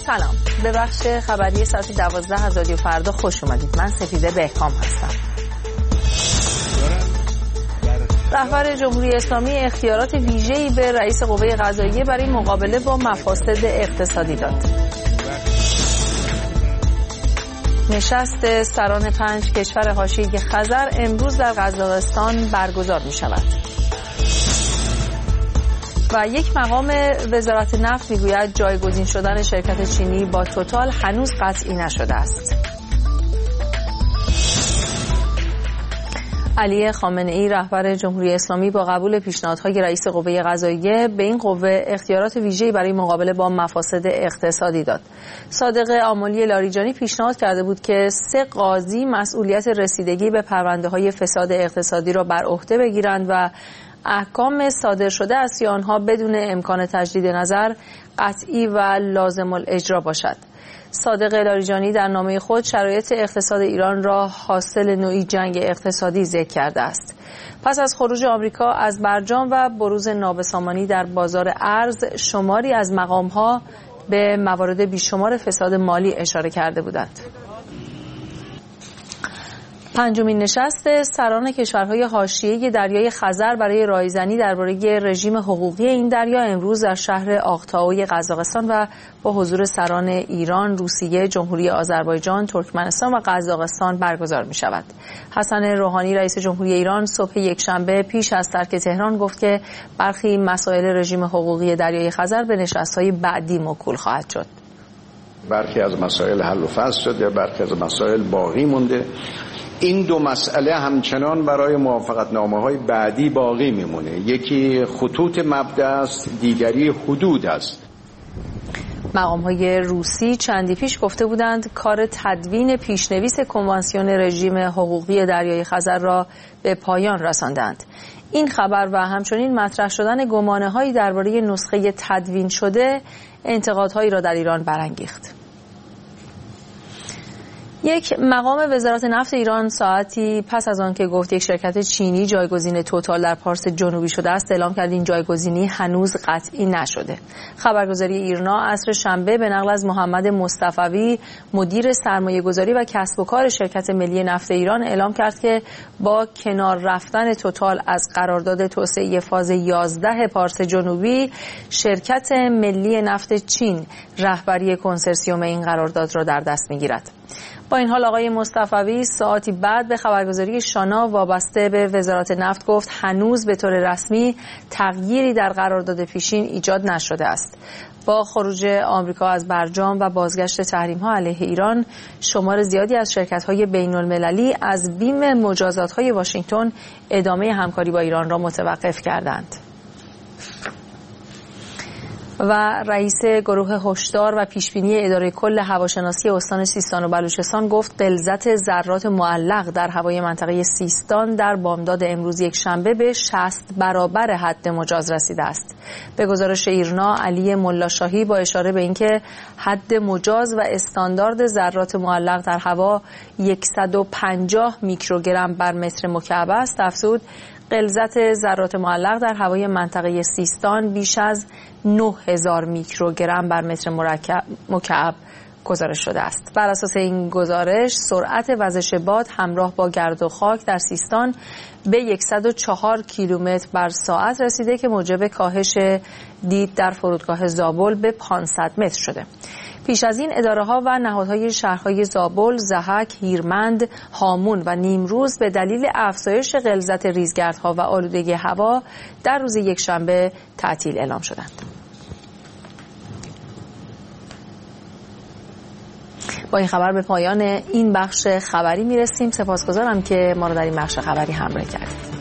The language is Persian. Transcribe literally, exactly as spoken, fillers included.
سلام، به بخش خبری ساعت دوازده از رادیو فردا خوش اومدید. من سپیده بهکام هستم. رهبر جمهوری اسلامی اختیارات ویژه‌ای به رئیس قوه قضاییه برای مقابله با مفاسد اقتصادی داد. نشست سران پنج کشور حاشیه خزر امروز در قزاقستان برگزار می شود. و یک مقام وزارت نفت میگوید جایگزین شدن شرکت چینی با توتال هنوز قطعی نشده است. علی خامنه‌ای رهبر جمهوری اسلامی با قبول پیشنهادهای رئیس قوه قضاییه به این قوه اختیارات ویژه‌ای برای مقابله با مفاسد اقتصادی داد. صادق آملی لاریجانی پیشنهاد کرده بود که سه قاضی مسئولیت رسیدگی به پرونده‌های فساد اقتصادی را بر عهده بگیرند و احکام صادر شده از آنها بدون امکان تجدید نظر قطعی و لازم الاجرا باشد. صادق لاریجانی در نامه خود شرایط اقتصاد ایران را حاصل نوعی جنگ اقتصادی ذکر کرده است. پس از خروج آمریکا از برجام و بروز نابسامانی در بازار ارز، شماری از مقام‌ها به موارد بیشمار فساد مالی اشاره کرده بودند. پنجمین نشست سران کشورهای حاشیه دریای خزر برای رایزنی درباره رژیم حقوقی این دریا امروز در شهر آختائوی قزاقستان و با حضور سران ایران، روسیه، جمهوری آذربایجان، ترکمنستان و قزاقستان برگزار می شود. حسن روحانی رئیس جمهوری ایران صبح یکشنبه پیش از ترک تهران گفت که برخی مسائل رژیم حقوقی دریای خزر به نشست‌های بعدی موکول خواهد شد. برخی از مسائل حل و فصل شده، برخی از مسائل باقی مونده. این دو مسئله همچنان برای موافقتنامه‌های بعدی باقی میمونه. یکی خطوط مبدأ است، دیگری حدود است. مقام‌های روسی چندی پیش گفته بودند کار تدوین پیشنویس کنوانسیون رژیم حقوقی دریای خزر را به پایان رساندند. این خبر و همچنین مطرح شدن گمانه‌هایی درباره نسخه تدوین شده انتقادهایی را در ایران برانگیخت. یک مقام وزارت نفت ایران ساعتی پس از آن که گفت یک شرکت چینی جایگزین توتال در پارس جنوبی شده است، اعلام کرد این جایگزینی هنوز قطعی نشده. خبرگزاری ایرنا عصر شنبه به نقل از محمد مصطفوی مدیر سرمایه‌گذاری و کسب و کار شرکت ملی نفت ایران اعلام کرد که با کنار رفتن توتال از قرارداد توسعه فاز یازده پارس جنوبی، شرکت ملی نفت چین رهبری کنسرسیوم این قرارداد را در دست می‌گیرد. با این حال آقای مصطفوی ساعتی بعد به خبرگزاری شانا وابسته به وزارت نفت گفت هنوز به طور رسمی تغییری در قرارداد پیشین ایجاد نشده است. با خروج آمریکا از برجام و بازگشت تحریم‌ها علیه ایران، شمار زیادی از شرکت‌های بین‌المللی از بیم مجازات‌های واشنگتن ادامه همکاری با ایران را متوقف کردند. و رئیس گروه هشدار و پیشبینی اداره کل هواشناسی استان سیستان و بلوچستان گفت غلظت ذرات معلق در هوای منطقه سیستان در بامداد امروز یک شنبه به شصت برابر حد مجاز رسیده است. به گزارش ایرنا، علی ملاشاهی با اشاره به اینکه حد مجاز و استاندارد ذرات معلق در هوا صد و پنجاه میکروگرم بر متر مکعب است، افزود غلظت ذرات معلق در هوای منطقه سیستان بیش از نه هزار میکروگرم بر متر مکعب گزارش شده است. بر اساس این گزارش، سرعت وزش باد همراه با گرد و خاک در سیستان به صد و چهار کیلومتر بر ساعت رسیده که موجب کاهش دید در فرودگاه زابل به پانصد متر شده. پیش از این اداره‌ها و نهادهای شهرهای زابل، ضحک، هیرمند، هامون و نیمروز به دلیل افزایش غلظت ریزگردها و آلودگی هوا در روز یکشنبه تعطیل اعلام شدند. با این خبر به پایان این بخش خبری میرسیم. سپاسگزارم که ما را در این بخش خبری همراه کردید.